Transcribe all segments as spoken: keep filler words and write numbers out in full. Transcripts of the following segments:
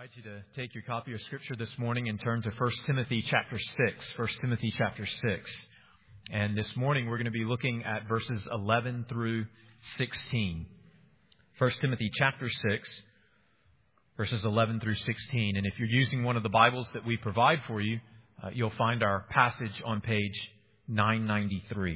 I invite you to take your copy of Scripture this morning and turn to First Timothy chapter six. First Timothy chapter six. And this morning we're going to be looking at verses eleven through sixteen. First Timothy chapter six, verses eleven through sixteen. And if you're using one of the Bibles that we provide for you, uh, you'll find our passage on page nine ninety-three.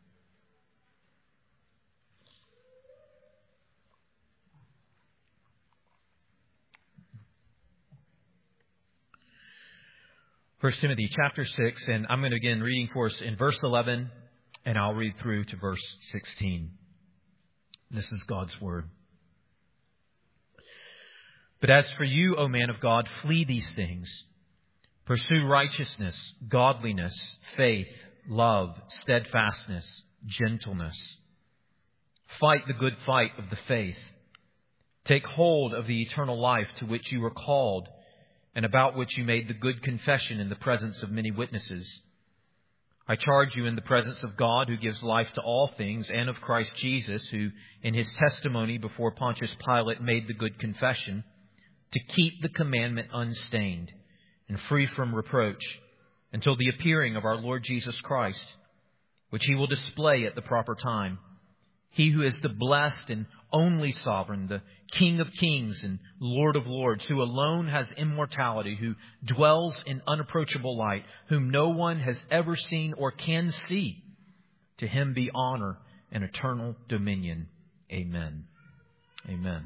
First Timothy chapter six, and I'm going to begin reading for us in verse eleven, and I'll read through to verse sixteen. This is God's Word. But as for you, O man of God, flee these things. Pursue righteousness, godliness, faith, love, steadfastness, gentleness. Fight the good fight of the faith. Take hold of the eternal life to which you were called, and about which you made the good confession in the presence of many witnesses. I charge you in the presence of God, who gives life to all things, and of Christ Jesus, who in his testimony before Pontius Pilate made the good confession, to keep the commandment unstained and free from reproach until the appearing of our Lord Jesus Christ, which he will display at the proper time. He who is the blessed and only sovereign, the King of kings and Lord of lords, who alone has immortality, who dwells in unapproachable light, whom no one has ever seen or can see. To him be honor and eternal dominion. Amen. Amen.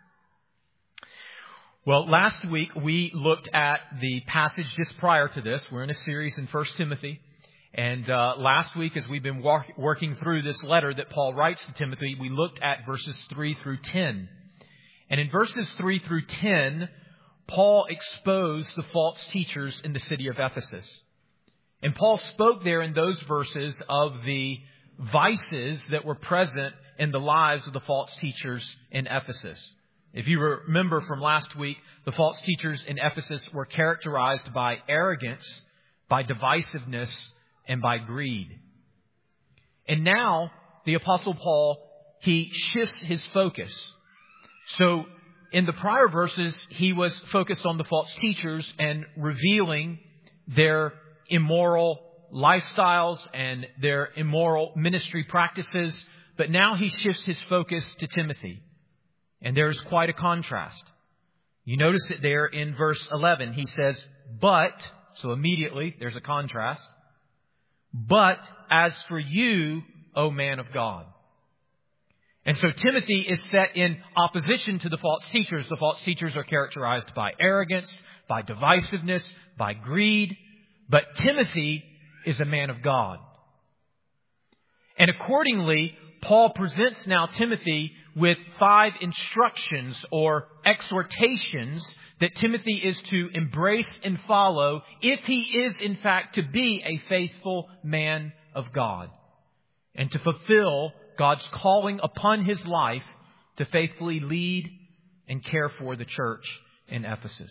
Well, last week we looked at the passage just prior to this. We're in a series in First Timothy. And uh, last week, as we've been walk, working through this letter that Paul writes to Timothy, we looked at verses three through ten. And in verses three through ten, Paul exposed the false teachers in the city of Ephesus. And Paul spoke there in those verses of the vices that were present in the lives of the false teachers in Ephesus. If you remember from last week, the false teachers in Ephesus were characterized by arrogance, by divisiveness, and by greed. And now, the Apostle Paul, he shifts his focus. So, in the prior verses, he was focused on the false teachers and revealing their immoral lifestyles and their immoral ministry practices. But now he shifts his focus to Timothy. And there's quite a contrast. You notice it there in verse eleven. He says, but, so immediately there's a contrast. But as for you, O man of God. And so Timothy is set in opposition to the false teachers. The false teachers are characterized by arrogance, by divisiveness, by greed. But Timothy is a man of God. And accordingly, Paul presents now Timothy with five instructions or exhortations that Timothy is to embrace and follow if he is in fact to be a faithful man of God and to fulfill God's calling upon his life to faithfully lead and care for the church in Ephesus.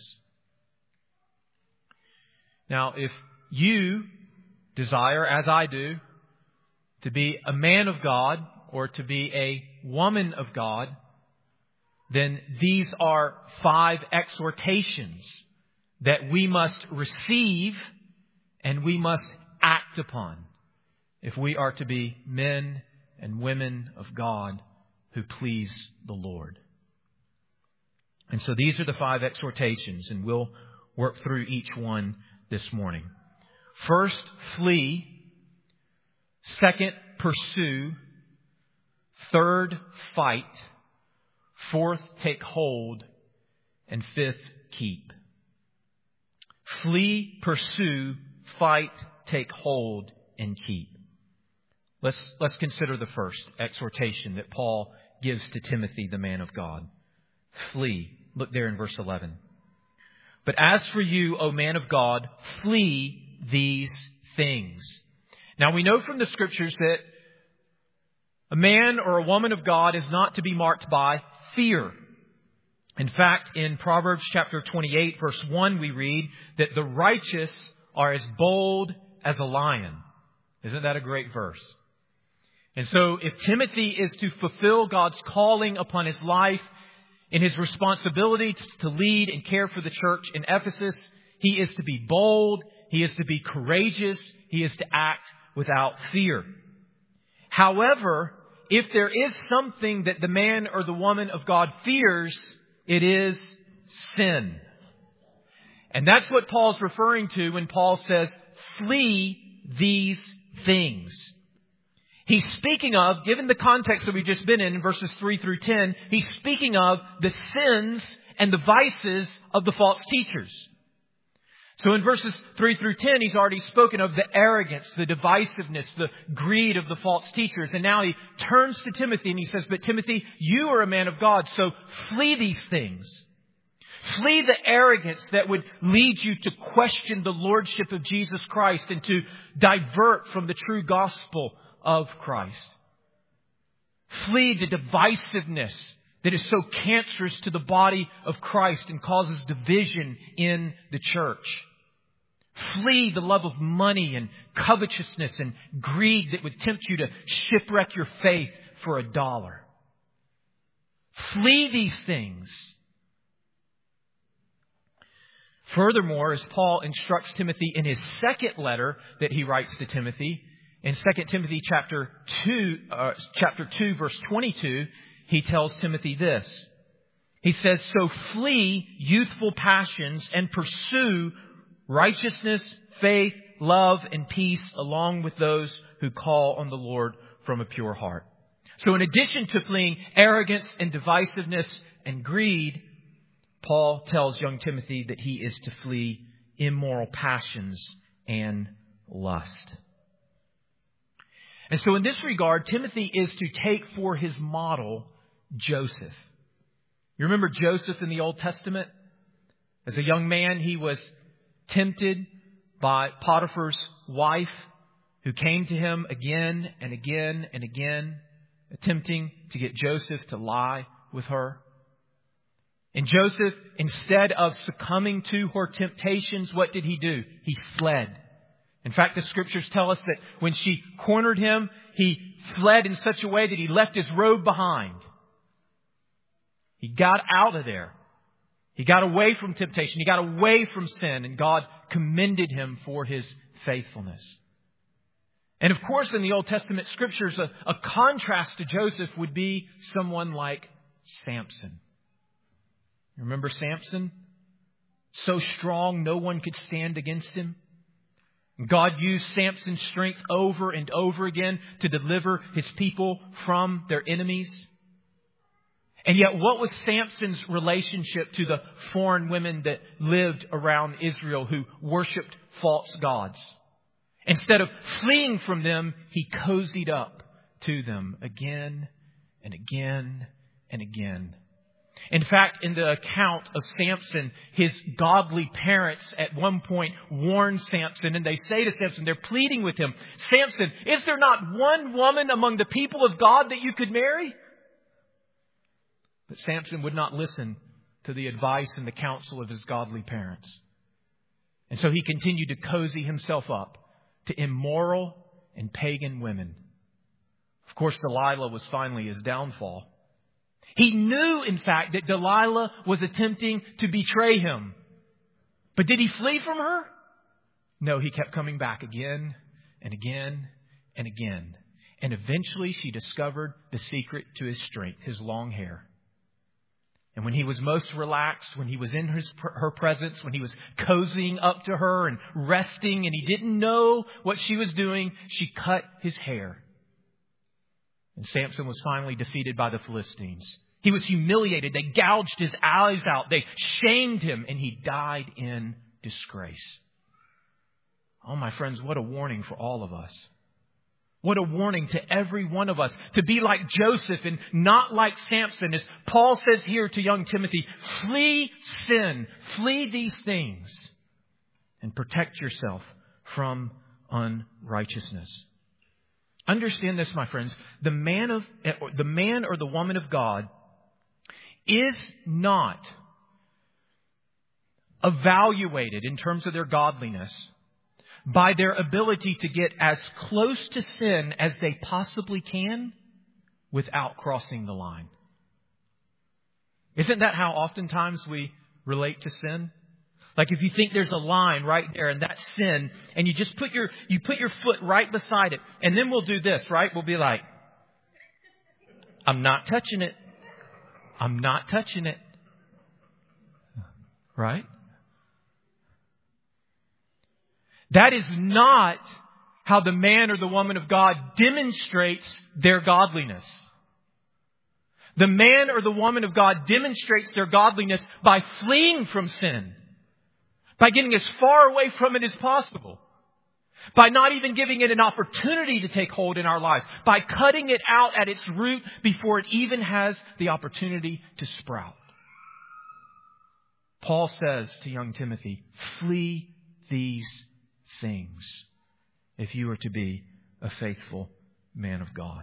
Now, if you desire, as I do, to be a man of God or to be a woman of God, then these are five exhortations that we must receive and we must act upon if we are to be men and women of God who please the Lord. And so these are the five exhortations, and we'll work through each one this morning. First, flee. Second, pursue. Third, fight. Fourth, take hold. And fifth, keep. Flee, pursue, fight, take hold, and keep. Let's, let's consider the first exhortation that Paul gives to Timothy, the man of God. Flee. Look there in verse eleven. But as for you, O man of God, flee these things. Now we know from the Scriptures that a man or a woman of God is not to be marked by fear. In fact, in Proverbs chapter twenty-eight, verse one, we read that the righteous are as bold as a lion. Isn't that a great verse? And so if Timothy is to fulfill God's calling upon his life, In his responsibility to lead and care for the church in Ephesus, he is to be bold, he is to be courageous, he is to act without fear. However, if there is something that the man or the woman of God fears, it is sin. And that's what Paul's referring to when Paul says, flee these things. He's speaking of, given the context that we've just been in, in verses three through ten, he's speaking of the sins and the vices of the false teachers. So in verses three through ten, he's already spoken of the arrogance, the divisiveness, the greed of the false teachers. And now he turns to Timothy and he says, but Timothy, you are a man of God, so flee these things. Flee the arrogance that would lead you to question the lordship of Jesus Christ and to divert from the true gospel of Christ. Flee the divisiveness that is so cancerous to the body of Christ and causes division in the church. Flee the love of money and covetousness and greed that would tempt you to shipwreck your faith for a dollar. Flee these things. Furthermore, as Paul instructs Timothy in his second letter that he writes to Timothy, in Second Timothy chapter two, uh, chapter two, verse twenty-two, he tells Timothy this. He says, so flee youthful passions and pursue righteousness, faith, love, and peace along with those who call on the Lord from a pure heart. So in addition to fleeing arrogance and divisiveness and greed, Paul tells young Timothy that he is to flee immoral passions and lust. And so in this regard, Timothy is to take for his model Joseph. You remember Joseph in the Old Testament? As a young man, he was tempted by Potiphar's wife, who came to him again and again and again, attempting to get Joseph to lie with her. And Joseph, instead of succumbing to her temptations, what did he do? He fled. In fact, the scriptures tell us that when she cornered him, he fled in such a way that he left his robe behind. He got out of there. He got away from temptation. He got away from sin, and God commended him for his faithfulness. And of course, in the Old Testament scriptures, a, a contrast to Joseph would be someone like Samson. Remember Samson? So strong, no one could stand against him. God used Samson's strength over and over again to deliver his people from their enemies. And yet, what was Samson's relationship to the foreign women that lived around Israel who worshipped false gods? Instead of fleeing from them, he cozied up to them again and again and again. In fact, in the account of Samson, his godly parents at one point warn Samson, and they say to Samson, they're pleading with him, Samson, is there not one woman among the people of God that you could marry? But Samson would not listen to the advice and the counsel of his godly parents. And so he continued to cozy himself up to immoral and pagan women. Of course, Delilah was finally his downfall. He knew, in fact, that Delilah was attempting to betray him. But did he flee from her? No, he kept coming back again and again and again. And eventually she discovered the secret to his strength, his long hair. And when he was most relaxed, when he was in his, her presence, when he was cozying up to her and resting and he didn't know what she was doing, she cut his hair. And Samson was finally defeated by the Philistines. He was humiliated. They gouged his eyes out. They shamed him, and he died in disgrace. Oh, my friends, what a warning for all of us. What a warning to every one of us to be like Joseph and not like Samson. As Paul says here to young Timothy, flee sin, flee these things, and protect yourself from unrighteousness. Understand this, my friends. The man of the man or the woman of God is not evaluated in terms of their godliness by their ability to get as close to sin as they possibly can without crossing the line. Isn't that how oftentimes we relate to sin? Like if you think there's a line right there and that's sin, and you just put your, you put your foot right beside it, and then we'll do this, right? We'll be like, I'm not touching it. I'm not touching it. Right? That is not how the man or the woman of God demonstrates their godliness. The man or the woman of God demonstrates their godliness by fleeing from sin, by getting as far away from it as possible, by not even giving it an opportunity to take hold in our lives, by cutting it out at its root before it even has the opportunity to sprout. Paul says to young Timothy, flee these things if you are to be a faithful man of God.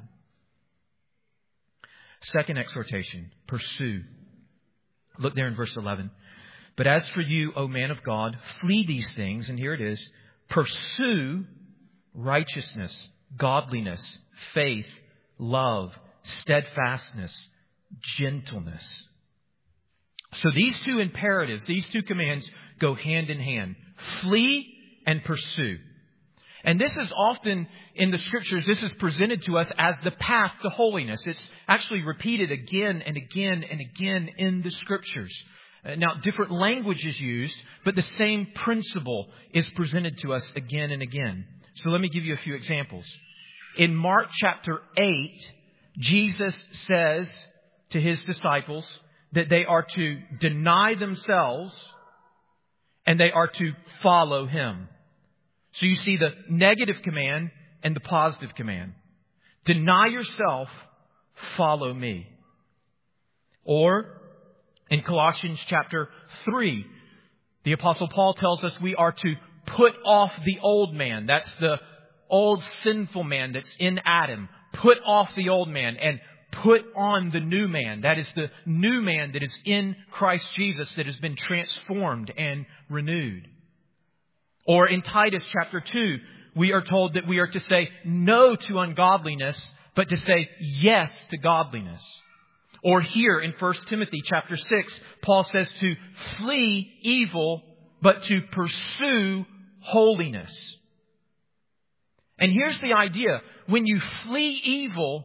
Second exhortation, pursue. Look there in verse eleven. But as for you, O man of God, flee these things, and here it is, pursue righteousness, godliness, faith, love, steadfastness, gentleness. So these two imperatives, these two commands go hand in hand. Flee and pursue. And this is often in the Scriptures, this is presented to us as the path to holiness. It's actually repeated again and again and again in the Scriptures. Now, different language is used, but the same principle is presented to us again and again. So let me give you a few examples. In Mark chapter eight, Jesus says to His disciples that they are to deny themselves and they are to follow Him. So you see the negative command and the positive command. Deny yourself, follow me. Or in Colossians chapter three, the Apostle Paul tells us we are to put off the old man. That's the old sinful man that's in Adam. Put off the old man and put on the new man. That is the new man that is in Christ Jesus, that has been transformed and renewed. Or in Titus chapter two, we are told that we are to say no to ungodliness, but to say yes to godliness. Or here in First Timothy chapter six, Paul says to flee evil, but to pursue holiness. And here's the idea. When you flee evil,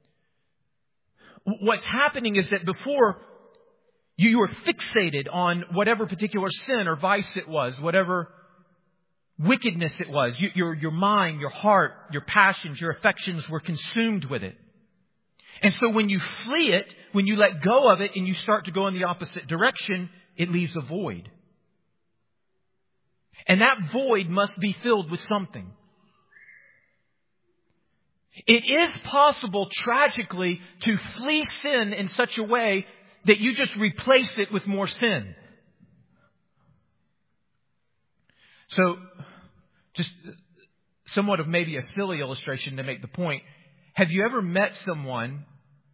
what's happening is that before you were fixated on whatever particular sin or vice it was, whatever wickedness it was, your, your mind, your heart, your passions, your affections were consumed with it. And so when you flee it, when you let go of it and you start to go in the opposite direction, it leaves a void. And that void must be filled with something. It is possible, tragically, to flee sin in such a way that you just replace it with more sin. So, just somewhat of maybe a silly illustration to make the point. Have you ever met someone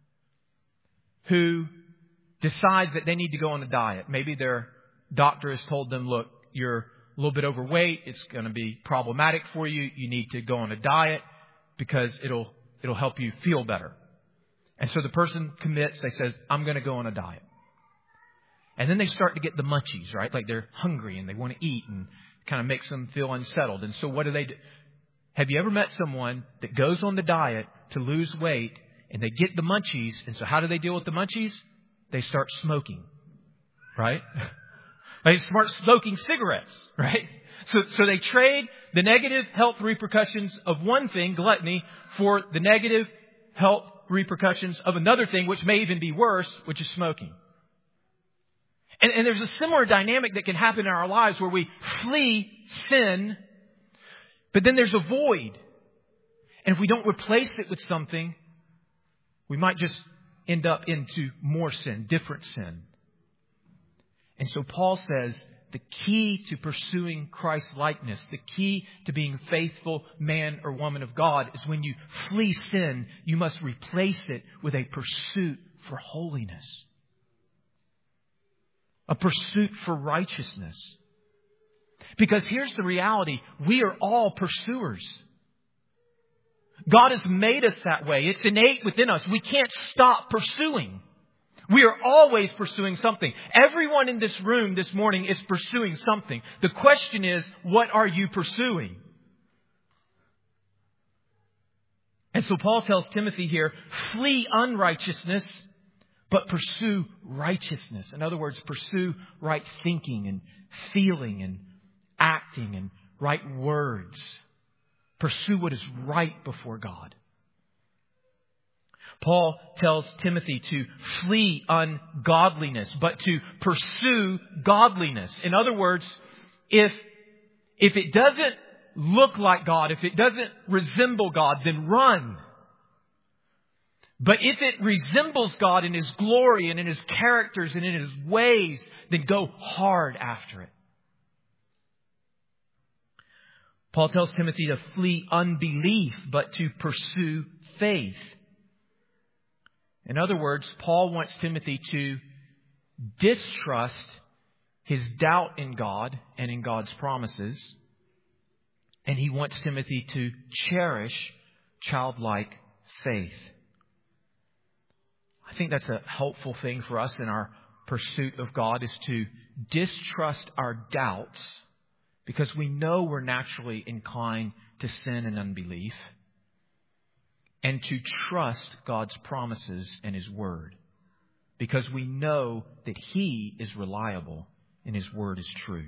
who decides that they need to go on a diet? Maybe their doctor has told them, look, you're a little bit overweight. It's going to be problematic for you. You need to go on a diet because it'll it'll help you feel better. And so the person commits. They says, I'm going to go on a diet. And then they start to get the munchies, right? Like they're hungry and they want to eat, and kind of makes them feel unsettled. And so what do they do? Have you ever met someone that goes on the diet to lose weight and they get the munchies? And so how do they deal with the munchies? They start smoking, right? They start smoking cigarettes, right? So, so they trade the negative health repercussions of one thing, gluttony, for the negative health repercussions of another thing, which may even be worse, which is smoking. And, and there's a similar dynamic that can happen in our lives where we flee sin, but then there's a void. And if we don't replace it with something, we might just end up into more sin, different sin. And so Paul says the key to pursuing Christ's likeness, the key to being a faithful man or woman of God, is when you flee sin, you must replace it with a pursuit for holiness. A pursuit for righteousness. Because here's the reality. We are all pursuers. God has made us that way. It's innate within us. We can't stop pursuing. We are always pursuing something. Everyone in this room this morning is pursuing something. The question is, what are you pursuing? And so Paul tells Timothy here, flee unrighteousness, but pursue righteousness. In other words, pursue right thinking and feeling and acting and right words. Pursue what is right before God. Paul tells Timothy to flee ungodliness, but to pursue godliness. In other words, if, if it doesn't look like God, if it doesn't resemble God, then run. But if it resembles God in His glory and in His characters and in His ways, then go hard after it. Paul tells Timothy to flee unbelief, but to pursue faith. In other words, Paul wants Timothy to distrust his doubt in God and in God's promises. And he wants Timothy to cherish childlike faith. I think that's a helpful thing for us in our pursuit of God, is to distrust our doubts, because we know we're naturally inclined to sin and unbelief, and to trust God's promises and His Word, because we know that He is reliable and His Word is true.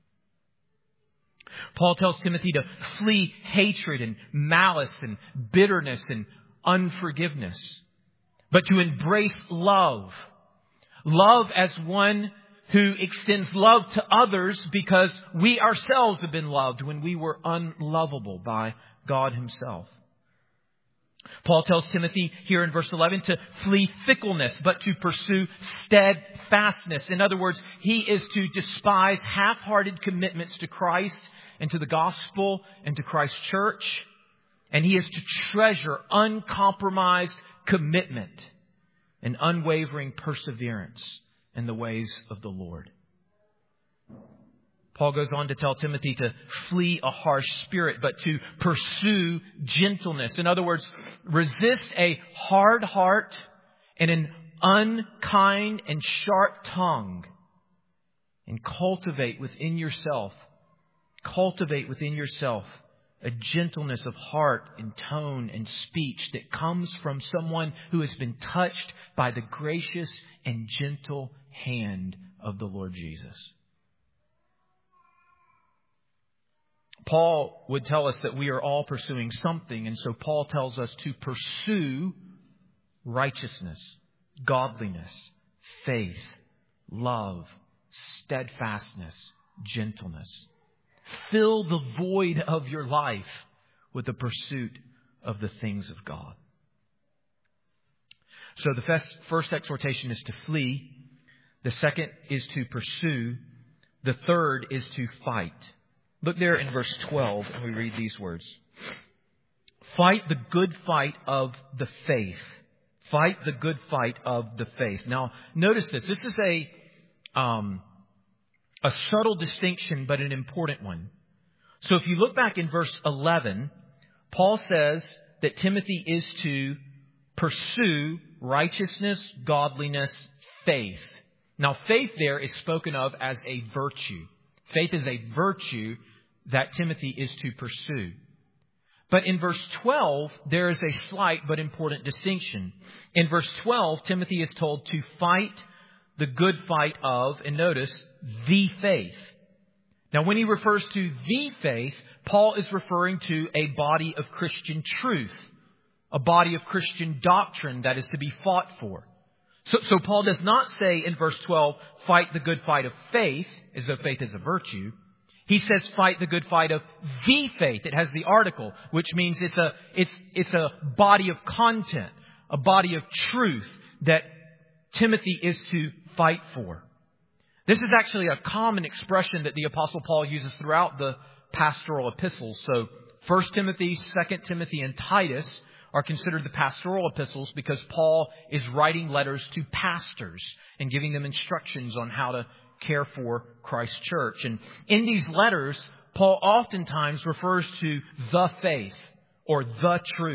Paul tells Timothy to flee hatred and malice and bitterness and unforgiveness, but to embrace love. Love as one who extends love to others, because we ourselves have been loved when we were unlovable by God Himself. Paul tells Timothy here in verse eleven to flee fickleness, but to pursue steadfastness. In other words, he is to despise half-hearted commitments to Christ and to the gospel and to Christ's church. And he is to treasure uncompromised commitment and unwavering perseverance in the ways of the Lord. Paul goes on to tell Timothy to flee a harsh spirit, but to pursue gentleness. In other words, resist a hard heart and an unkind and sharp tongue, and cultivate within yourself, cultivate within yourself a gentleness of heart and tone and speech that comes from someone who has been touched by the gracious and gentle hand of the Lord Jesus. Paul would tell us that we are all pursuing something, and so Paul tells us to pursue righteousness, godliness, faith, love, steadfastness, gentleness. Fill the void of your life with the pursuit of the things of God. So the first exhortation is to flee. The second is to pursue. The third is to fight. Look there in verse twelve, and we read these words. Fight the good fight of the faith. Fight the good fight of the faith. Now, notice this. This is a, um, a subtle distinction, but an important one. So if you look back in verse eleven, Paul says that Timothy is to pursue righteousness, godliness, faith. Now, faith there is spoken of as a virtue. Faith is a virtue that Timothy is to pursue. But in verse twelve, there is a slight but important distinction. In verse twelve, Timothy is told to fight the good fight of, and notice, the faith. Now, when he refers to the faith, Paul is referring to a body of Christian truth, a body of Christian doctrine that is to be fought for. So, so Paul does not say in verse twelve, fight the good fight of faith, as though faith is a virtue. He says fight the good fight of the faith. It has the article, which means it's a, it's, it's a body of content, a body of truth that Timothy is to fight for. This is actually a common expression that the Apostle Paul uses throughout the pastoral epistles. So First Timothy, Second Timothy, and Titus are considered the pastoral epistles because Paul is writing letters to pastors and giving them instructions on how to care for Christ's church. And in these letters, Paul oftentimes refers to the faith or the truth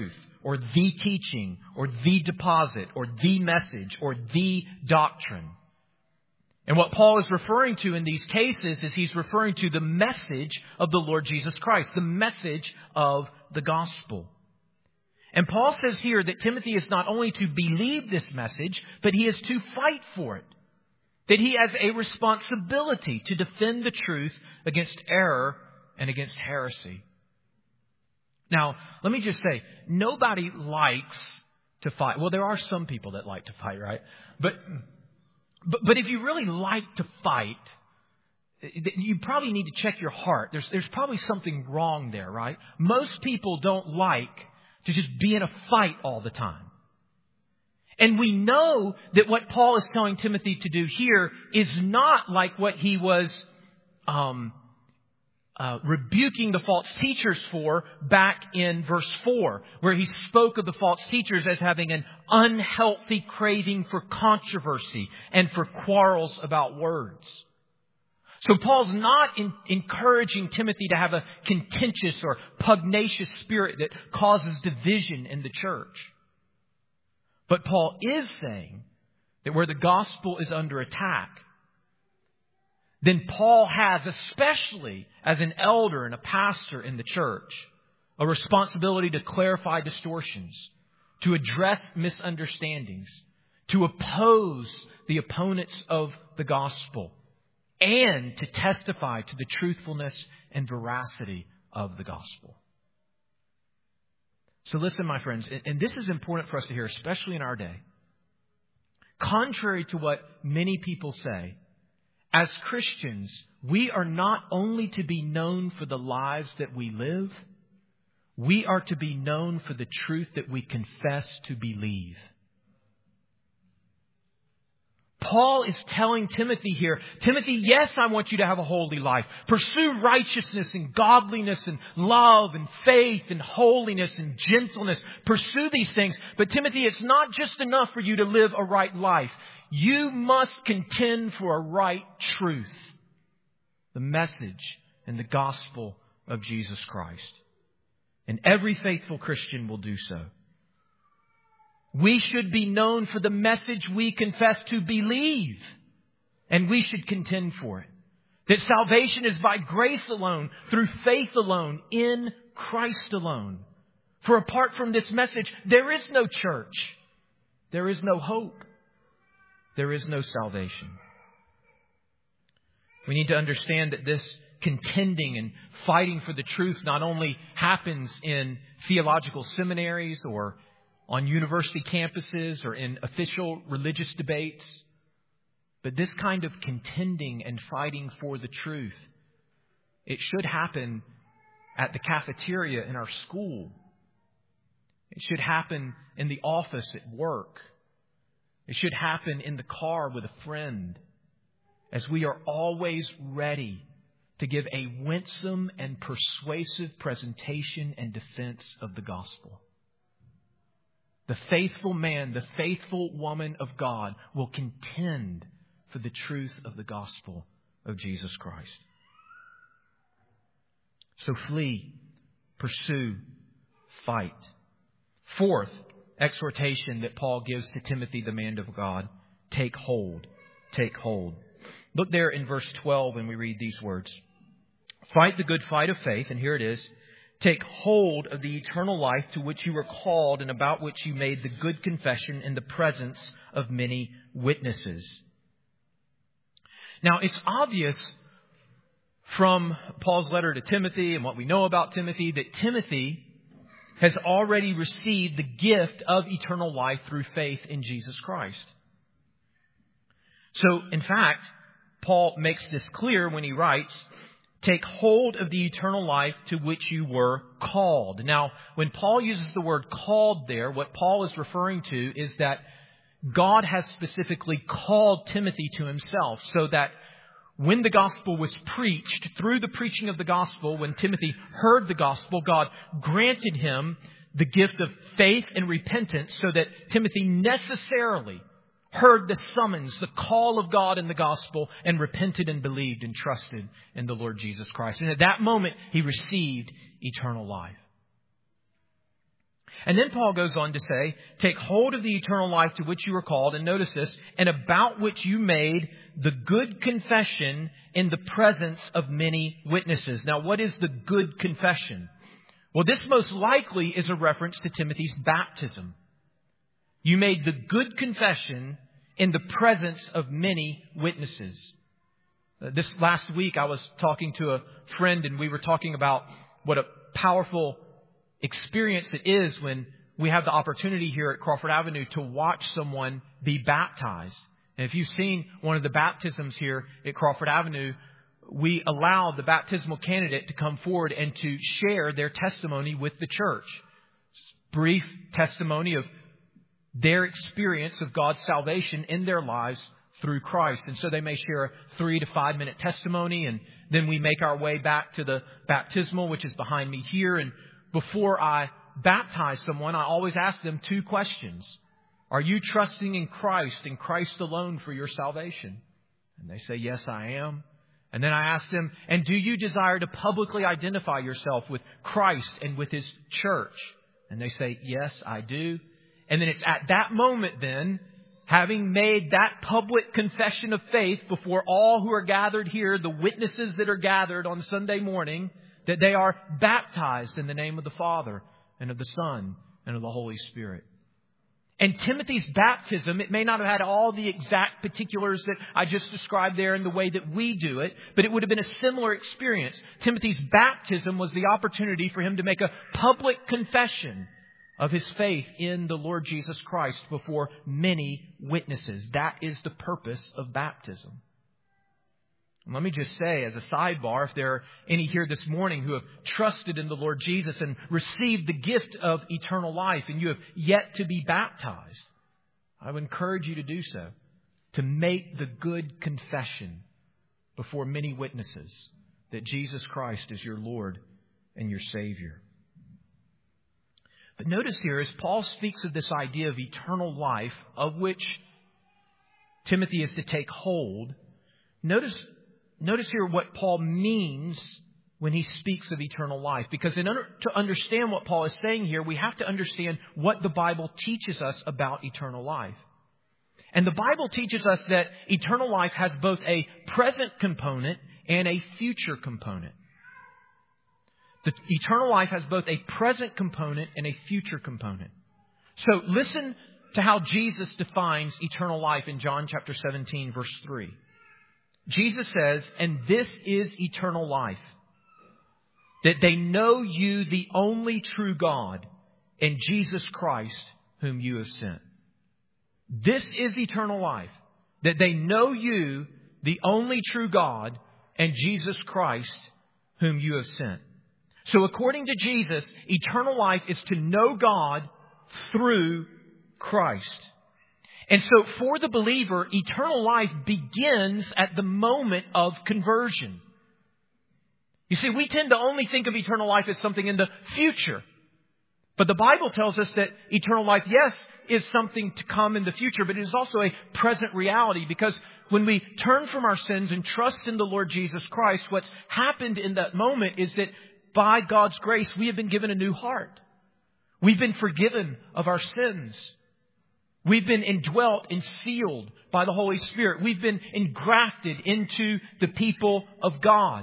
or the teaching or the deposit or the message or the doctrine. And what Paul is referring to in these cases is he's referring to the message of the Lord Jesus Christ, the message of the gospel. And Paul says here that Timothy is not only to believe this message, but he is to fight for it. That he has a responsibility to defend the truth against error and against heresy. Now, let me just say, nobody likes to fight. Well, there are some people that like to fight, right? But, but, but if you really like to fight, you probably need to check your heart. There's, there's probably something wrong there, right? Most people don't like to just be in a fight all the time. And we know that what Paul is telling Timothy to do here is not like what he was um, uh, rebuking the false teachers for back in verse four, where he spoke of the false teachers as having an unhealthy craving for controversy and for quarrels about words. So Paul's not in, encouraging Timothy to have a contentious or pugnacious spirit that causes division in the church. But Paul is saying that where the gospel is under attack, then Paul has, especially as an elder and a pastor in the church, a responsibility to clarify distortions, to address misunderstandings, to oppose the opponents of the gospel, and to testify to the truthfulness and veracity of the gospel. So listen, my friends, and this is important for us to hear, especially in our day. Contrary to what many people say, as Christians, we are not only to be known for the lives that we live, we are to be known for the truth that we confess to believe. Paul is telling Timothy here, Timothy, yes, I want you to have a holy life. Pursue righteousness and godliness and love and faith and holiness and gentleness. Pursue these things. But Timothy, it's not just enough for you to live a right life. You must contend for a right truth. The message and the gospel of Jesus Christ. And every faithful Christian will do so. We should be known for the message we confess to believe. And we should contend for it. That salvation is by grace alone, through faith alone, in Christ alone. For apart from this message, there is no church. There is no hope. There is no salvation. We need to understand that this contending and fighting for the truth not only happens in theological seminaries or on university campuses or in official religious debates. But this kind of contending and fighting for the truth, it should happen at the cafeteria in our school. It should happen in the office at work. It should happen in the car with a friend, as we are always ready to give a winsome and persuasive presentation and defense of the gospel. The faithful man, the faithful woman of God will contend for the truth of the gospel of Jesus Christ. So flee, pursue, fight. Fourth exhortation that Paul gives to Timothy, the man of God, take hold, take hold. Look there in verse twelve when we read these words. Fight the good fight of faith, and here it is. Take hold of the eternal life to which you were called and about which you made the good confession in the presence of many witnesses. Now, it's obvious from Paul's letter to Timothy and what we know about Timothy that Timothy has already received the gift of eternal life through faith in Jesus Christ. So, in fact, Paul makes this clear when he writes, take hold of the eternal life to which you were called. Now, when Paul uses the word called there, what Paul is referring to is that God has specifically called Timothy to himself, so that when the gospel was preached, through the preaching of the gospel, when Timothy heard the gospel, God granted him the gift of faith and repentance so that Timothy necessarily heard the summons, the call of God in the gospel, and repented and believed and trusted in the Lord Jesus Christ. And at that moment, he received eternal life. And then Paul goes on to say, take hold of the eternal life to which you were called, and notice this, and about which you made the good confession in the presence of many witnesses. Now, what is the good confession? Well, this most likely is a reference to Timothy's baptism. You made the good confession in the presence of many witnesses. Uh, this last week, I was talking to a friend, and we were talking about what a powerful experience it is when we have the opportunity here at Crawford Avenue to watch someone be baptized. And if you've seen one of the baptisms here at Crawford Avenue, we allow the baptismal candidate to come forward and to share their testimony with the church. Brief testimony of their experience of God's salvation in their lives through Christ. And so they may share a three to five minute testimony, and then we make our way back to the baptismal, which is behind me here. And before I baptize someone, I always ask them two questions. Are you trusting in Christ and Christ alone for your salvation? And they say, yes, I am. And then I ask them, and do you desire to publicly identify yourself with Christ and with His church? And they say, yes, I do. And then it's at that moment then, having made that public confession of faith before all who are gathered here, the witnesses that are gathered on Sunday morning, that they are baptized in the name of the Father and of the Son and of the Holy Spirit. And Timothy's baptism, it may not have had all the exact particulars that I just described there in the way that we do it, but it would have been a similar experience. Timothy's baptism was the opportunity for him to make a public confession of his faith in the Lord Jesus Christ before many witnesses. That is the purpose of baptism. And let me just say, as a sidebar, if there are any here this morning who have trusted in the Lord Jesus and received the gift of eternal life, and you have yet to be baptized, I would encourage you to do so, to make the good confession before many witnesses that Jesus Christ is your Lord and your Savior. But notice here, as Paul speaks of this idea of eternal life, of which Timothy is to take hold, notice Notice here what Paul means when he speaks of eternal life. Because in order to understand what Paul is saying here, we have to understand what the Bible teaches us about eternal life. And the Bible teaches us that eternal life has both a present component and a future component. The eternal life has both a present component and a future component. So listen to how Jesus defines eternal life in John chapter seventeen, verse three. Jesus says, and this is eternal life, that they know you, the only true God, and Jesus Christ, whom you have sent. This is eternal life, that they know you, the only true God, and Jesus Christ, whom you have sent. So according to Jesus, eternal life is to know God through Christ. And so for the believer, eternal life begins at the moment of conversion. You see, we tend to only think of eternal life as something in the future. But the Bible tells us that eternal life, yes, is something to come in the future, but it is also a present reality. Because when we turn from our sins and trust in the Lord Jesus Christ, what's happened in that moment is that by God's grace, we have been given a new heart. We've been forgiven of our sins. We've been indwelt and sealed by the Holy Spirit. We've been engrafted into the people of God.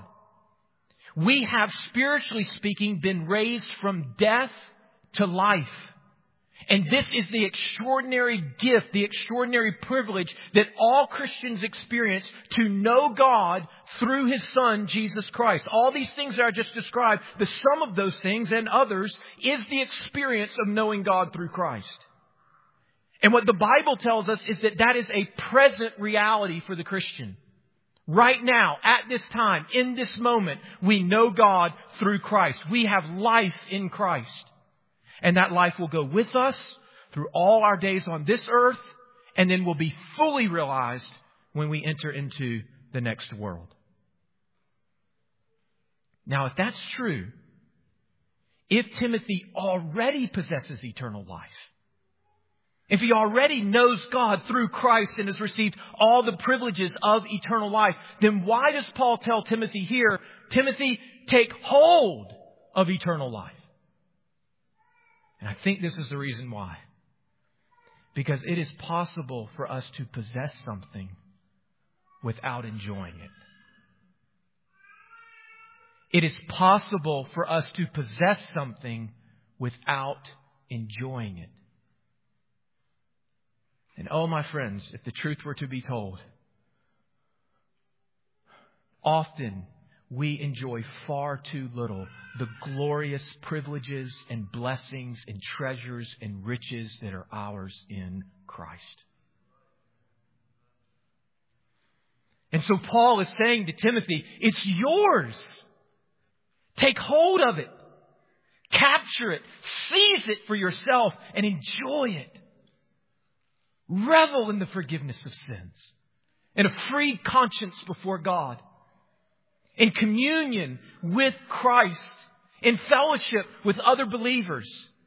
We have, spiritually speaking, been raised from death to life. And this is the extraordinary gift, the extraordinary privilege that all Christians experience to know God through His Son, Jesus Christ. All these things that I just described, the sum of those things and others is the experience of knowing God through Christ. And what the Bible tells us is that that is a present reality for the Christian. Right now, at this time, in this moment, we know God through Christ. We have life in Christ. And that life will go with us through all our days on this earth, and then will be fully realized when we enter into the next world. Now, if that's true, if Timothy already possesses eternal life, if he already knows God through Christ and has received all the privileges of eternal life, then why does Paul tell Timothy here, Timothy, take hold of eternal life? And I think this is the reason why. Because it is possible for us to possess something without enjoying it. It is possible for us to possess something without enjoying it. And oh, my friends, if the truth were to be told, often we enjoy far too little the glorious privileges and blessings and treasures and riches that are ours in Christ. And so Paul is saying to Timothy, it's yours. Take hold of it. Capture it. Seize it for yourself and enjoy it. Revel in the forgiveness of sins. In a free conscience before God. In communion with Christ. In fellowship with other believers.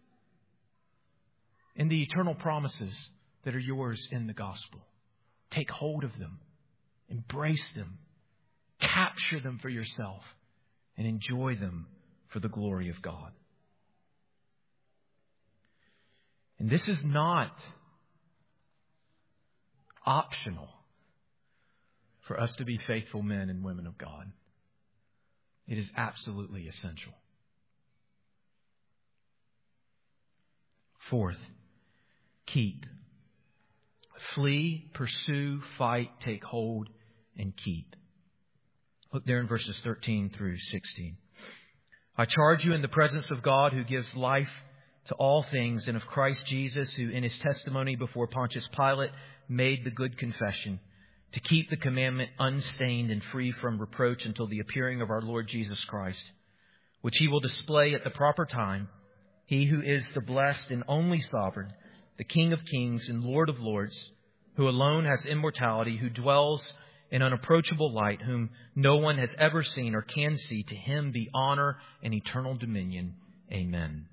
In the eternal promises that are yours in the gospel. Take hold of them. Embrace them. Capture them for yourself. And enjoy them for the glory of God. And this is not optional for us to be faithful men and women of God. It is absolutely essential. Fourth, keep. Flee, pursue, fight, take hold, and keep. Look there in verses thirteen through sixteen. I charge you in the presence of God who gives life to all things, and of Christ Jesus, who in his testimony before Pontius Pilate made the good confession, to keep the commandment unstained and free from reproach until the appearing of our Lord Jesus Christ, which he will display at the proper time, he who is the blessed and only sovereign, the King of kings and Lord of lords, who alone has immortality, who dwells in unapproachable light, whom no one has ever seen or can see. To him be honor and eternal dominion. Amen.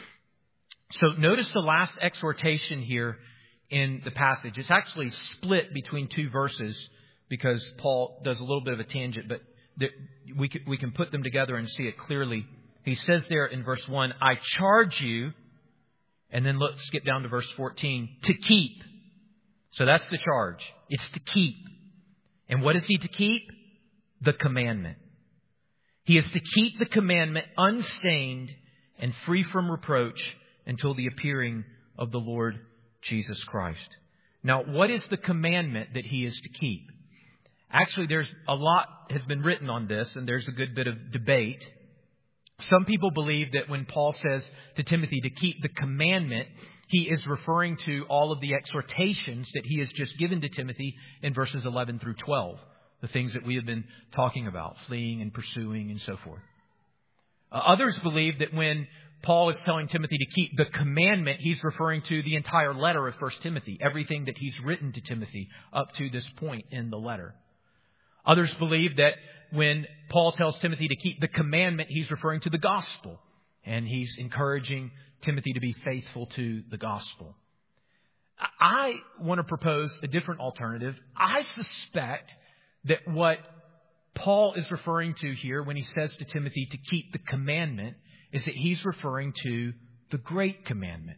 So notice the last exhortation here in the passage. It's actually split between two verses because Paul does a little bit of a tangent, but we can, we can put them together and see it clearly. He says there in verse one, I charge you, and then let's skip down to verse fourteen, to keep. So that's the charge. It's to keep. And what is he to keep? The commandment. He is to keep the commandment unstained and free from reproach until the appearing of the Lord Jesus Christ. Now, what is the commandment that he is to keep? Actually, there's a lot has been written on this, and there's a good bit of debate. Some people believe that when Paul says to Timothy to keep the commandment, he is referring to all of the exhortations that he has just given to Timothy in verses eleven through twelve. The things that we have been talking about, fleeing and pursuing and so forth. Uh, others believe that when Paul is telling Timothy to keep the commandment, he's referring to the entire letter of First Timothy, everything that he's written to Timothy up to this point in the letter. Others believe that when Paul tells Timothy to keep the commandment, he's referring to the gospel. And he's encouraging Timothy to be faithful to the gospel. I want to propose a different alternative. I suspect that what Paul is referring to here when he says to Timothy to keep the commandment is that he's referring to the great commandment.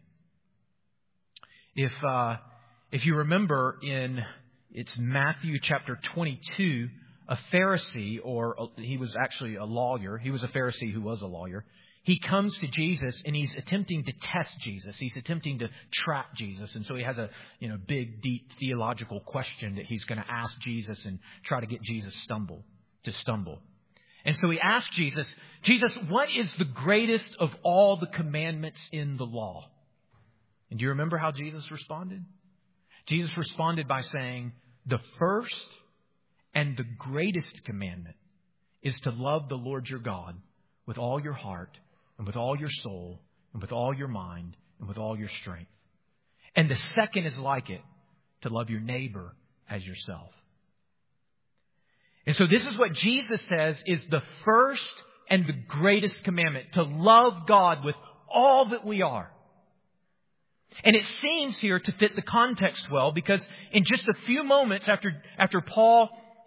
If uh, if you remember in it's Matthew chapter twenty-two, a Pharisee, or a, he was actually a lawyer. He was a Pharisee who was a lawyer. He comes to Jesus and he's attempting to test Jesus. He's attempting to trap Jesus. And so he has a you know big, deep theological question that he's going to ask Jesus and try to get Jesus stumble to stumble. And so he asked Jesus, Jesus, what is the greatest of all the commandments in the law? And do you remember how Jesus responded? Jesus responded by saying, the first and the greatest commandment is to love the Lord your God with all your heart and with all your soul and with all your mind and with all your strength. And the second is like it, to love your neighbor as yourself. And so this is what Jesus says is the first and the greatest commandment, to love God with all that we are. And it seems here to fit the context well, because in just a few moments after, after Paul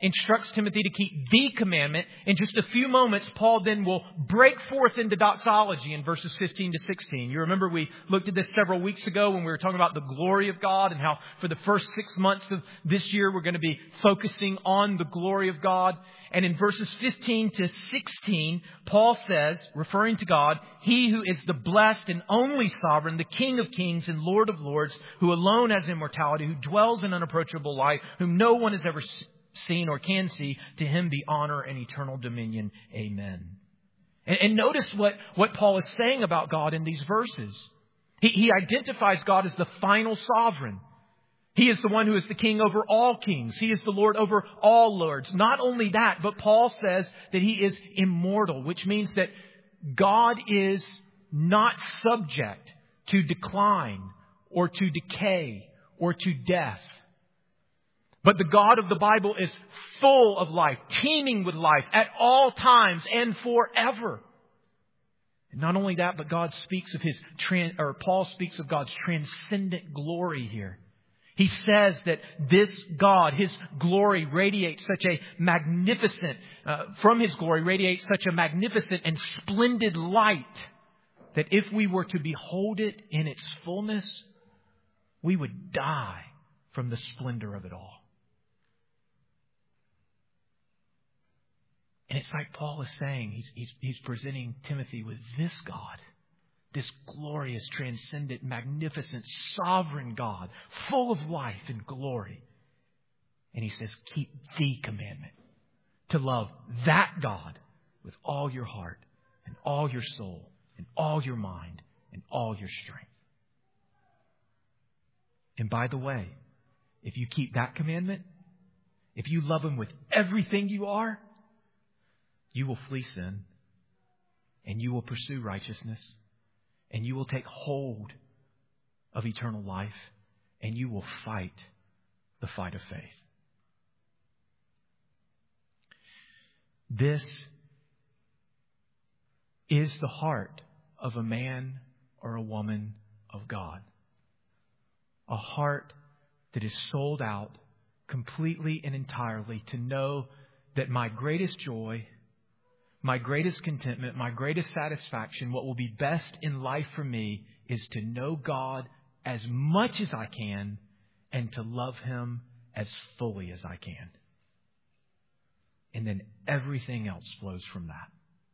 instructs Timothy to keep the commandment. In just a few moments, Paul then will break forth into doxology in verses fifteen to sixteen. You remember we looked at this several weeks ago when we were talking about the glory of God and how for the first six months of this year we're going to be focusing on the glory of God. And in verses fifteen to sixteen, Paul says, referring to God, He who is the blessed and only sovereign, the King of kings and Lord of lords, who alone has immortality, who dwells in unapproachable light, whom no one has ever seen or can see, to Him be honor and eternal dominion. Amen. And, and notice what, what Paul is saying about God in these verses. He, he identifies God as the final sovereign. He is the one who is the king over all kings. He is the Lord over all lords. Not only that, but Paul says that He is immortal, which means that God is not subject to decline or to decay or to death. But the God of the Bible is full of life, teeming with life at all times and forever. And not only that, but God speaks of His, or Paul speaks of God's transcendent glory here. He says that this God, His glory radiates such a magnificent, uh, from His glory radiates such a magnificent and splendid light that if we were to behold it in its fullness, we would die from the splendor of it all. And it's like Paul is saying, he's, he's, he's presenting Timothy with this God. This glorious, transcendent, magnificent, sovereign God, full of life and glory. And he says, keep the commandment. To love that God with all your heart and all your soul and all your mind and all your strength. And by the way, if you keep that commandment, if you love Him with everything you are, you will flee sin and you will pursue righteousness. And you will take hold of eternal life. And you will fight the fight of faith. This is the heart of a man or a woman of God. A heart that is sold out completely and entirely to know that my greatest joy, my greatest contentment, my greatest satisfaction, what will be best in life for me is to know God as much as I can and to love Him as fully as I can. And then everything else flows from that.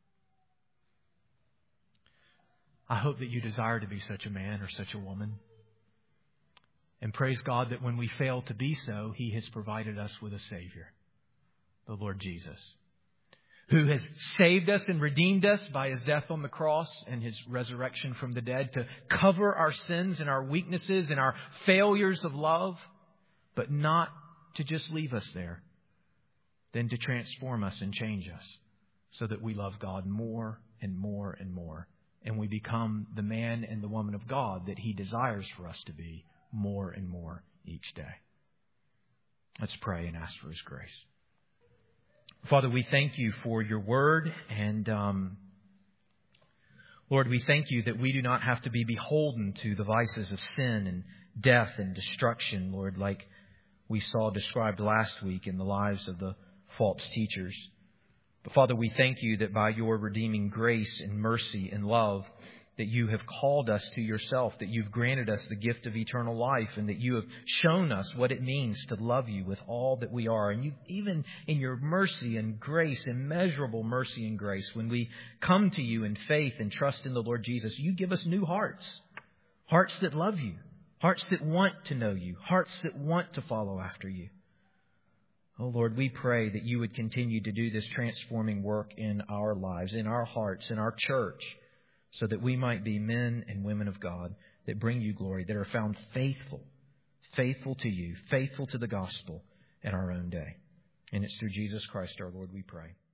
I hope that you desire to be such a man or such a woman. And praise God that when we fail to be so, He has provided us with a Savior, the Lord Jesus, who has saved us and redeemed us by His death on the cross and His resurrection from the dead to cover our sins and our weaknesses and our failures of love, but not to just leave us there, then to transform us and change us so that we love God more and more and more, and we become the man and the woman of God that He desires for us to be more and more each day. Let's pray and ask for His grace. Father, we thank You for Your word. And um, Lord, we thank You that we do not have to be beholden to the vices of sin and death and destruction, Lord, like we saw described last week in the lives of the false teachers. But Father, we thank You that by Your redeeming grace and mercy and love, that You have called us to Yourself, that You've granted us the gift of eternal life, and that You have shown us what it means to love You with all that we are. And You, even in Your mercy and grace, immeasurable mercy and grace, when we come to You in faith and trust in the Lord Jesus, You give us new hearts, hearts that love You, hearts that want to know You, hearts that want to follow after You. Oh Lord, we pray that You would continue to do this transforming work in our lives, in our hearts, in our church, so that we might be men and women of God that bring You glory, that are found faithful, faithful to You, faithful to the gospel in our own day. And it's through Jesus Christ our Lord we pray.